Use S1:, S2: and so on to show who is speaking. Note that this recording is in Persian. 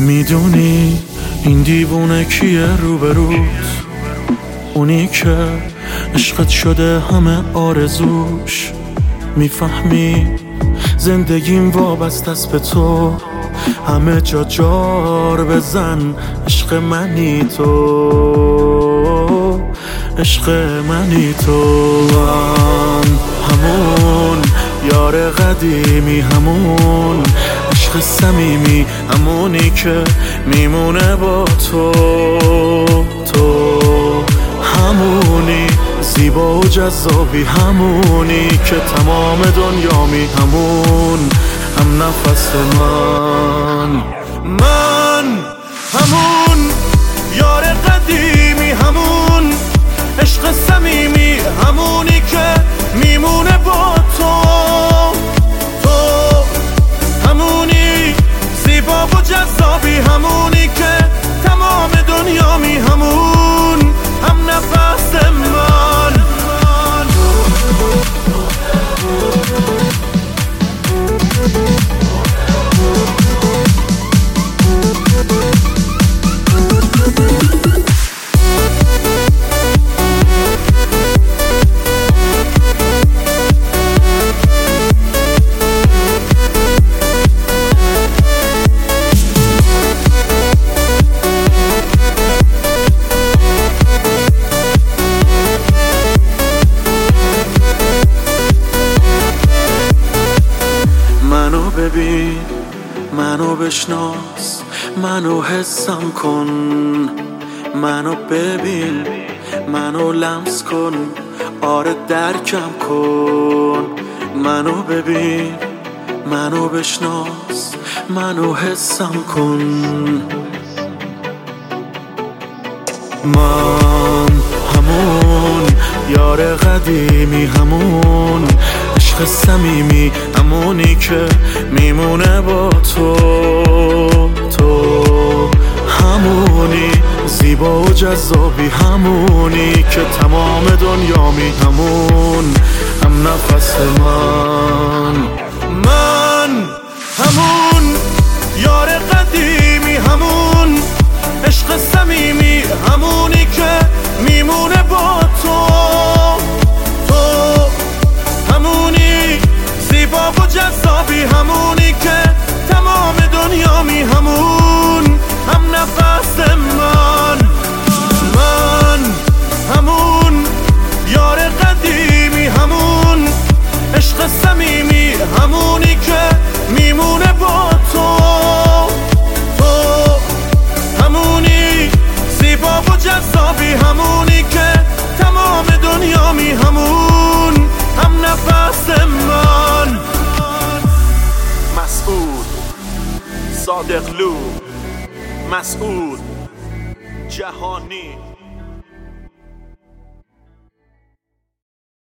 S1: میدونی این دیوونه کیه روبروت؟ اونی که عشقت شده همه آرزوش. میفهمی زندگیم وابسته است به تو، همه جا جار بزن. عشق منی تو، عشق منی تو. همون یار قدیمی، همون عشق صمیمی، همونی که میمونه با تو. تو همونی زیبا و جذابی، همونی که تمام دنیامی، همون هم نفس من همون یار قدیمی، همون عشق صمیمی، همونی که میمونه با تو. تو همونی زیبا و جذابی، همونی که تمام دنیامی، همون هم نفس من. منو ببین، منو بشناس، منو حسم کن. منو ببین، منو لمس کن، آره درکم کن. منو ببین، منو بشناس، منو حسم کن. من همون یار قدیمی، همون عشق صمیمی، همونی که میمونه با تو. تو همونی زیبا و جذابی، همونی که تمام دنیامی، همون هم نفس من همون یار قدیمی، همون عشق صمیمی، همونی که میمونه با تو. تو همونی زیبا و جذابی، همونی که تمام دنیامی، همون هم نفس من همون یار قدیمی، همون عشق صمیمی، همونی که میمونه با تو. تو همونی زیبا و جذابی، همونی که تمام دنیامی، همون هم نفس من. مسعود صادقلو، مسعود جهانی.